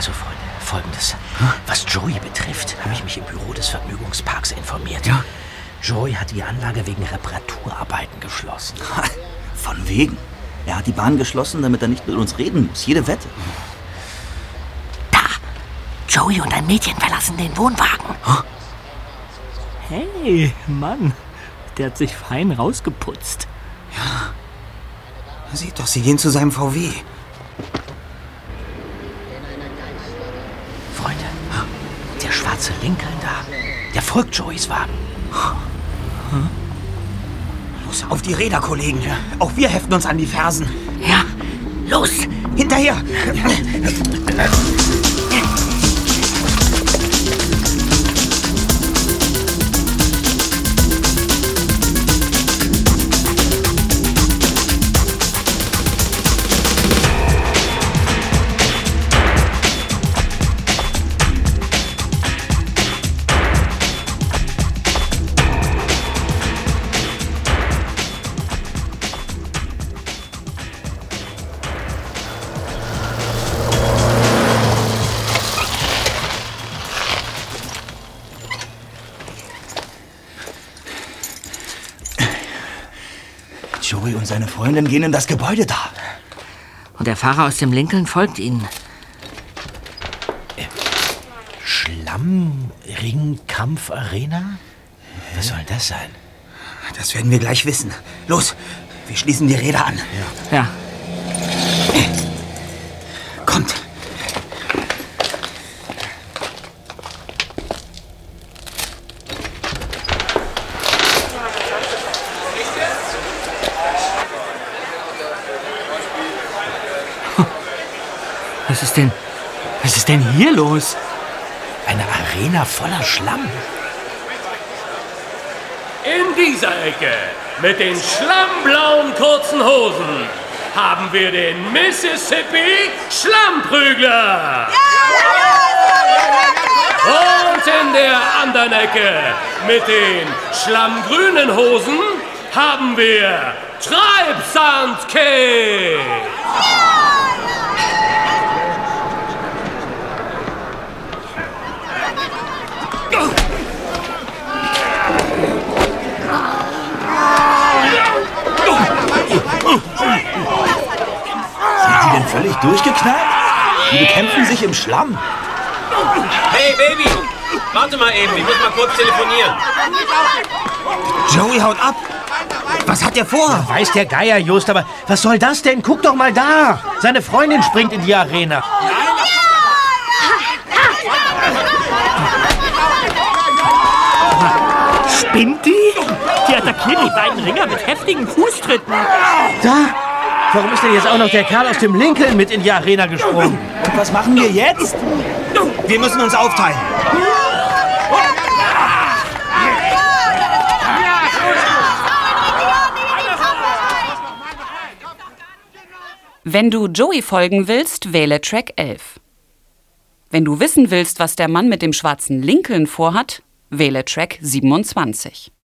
Also, Freunde, Folgendes. Was Joey betrifft, habe ich mich im Büro des Vergnügungsparks informiert. Ja? Joey hat die Anlage wegen Reparaturarbeiten geschlossen. Von wegen. Er hat die Bahn geschlossen, damit er nicht mit uns reden muss. Jede Wette. Da! Joey und ein Mädchen verlassen den Wohnwagen. Hey, Mann. Der hat sich fein rausgeputzt. Ja. Sieht doch, sie gehen zu seinem VW. Freunde, der schwarze Lincoln da, der folgt Joeys Wagen. Los, auf die Räder, Kollegen. Auch wir heften uns an die Fersen. Ja, los! Hinterher! Joey und seine Freundin gehen in das Gebäude da. Und der Fahrer aus dem Lincoln folgt ihnen. Schlammringkampf-Arena? Was soll das sein? Das werden wir gleich wissen. Los, wir schließen die Räder an. Ja. Kommt. Was ist denn hier los? Eine Arena voller Schlamm. In dieser Ecke, mit den schlammblauen kurzen Hosen, haben wir den Mississippi Schlammprügler. Und in der anderen Ecke, mit den schlammgrünen Hosen, haben wir Treibsandkick. Sind die denn völlig durchgeknallt? Die bekämpfen sich im Schlamm. Hey, Baby! Warte mal eben, ich muss mal kurz telefonieren. Joey haut ab. Was hat er vor? Weiß der Geier, Just, aber was soll das denn? Guck doch mal da! Seine Freundin springt in die Arena. Spinnt die? Die attackiert die beiden Ringer mit heftigen Fußtritten. Da! Warum ist denn jetzt auch noch der Kerl aus dem Lincoln mit in die Arena gesprungen? Und was machen wir jetzt? Wir müssen uns aufteilen. Wenn du Joey folgen willst, wähle Track 11. Wenn du wissen willst, was der Mann mit dem schwarzen Lincoln vorhat, wähle Track 27.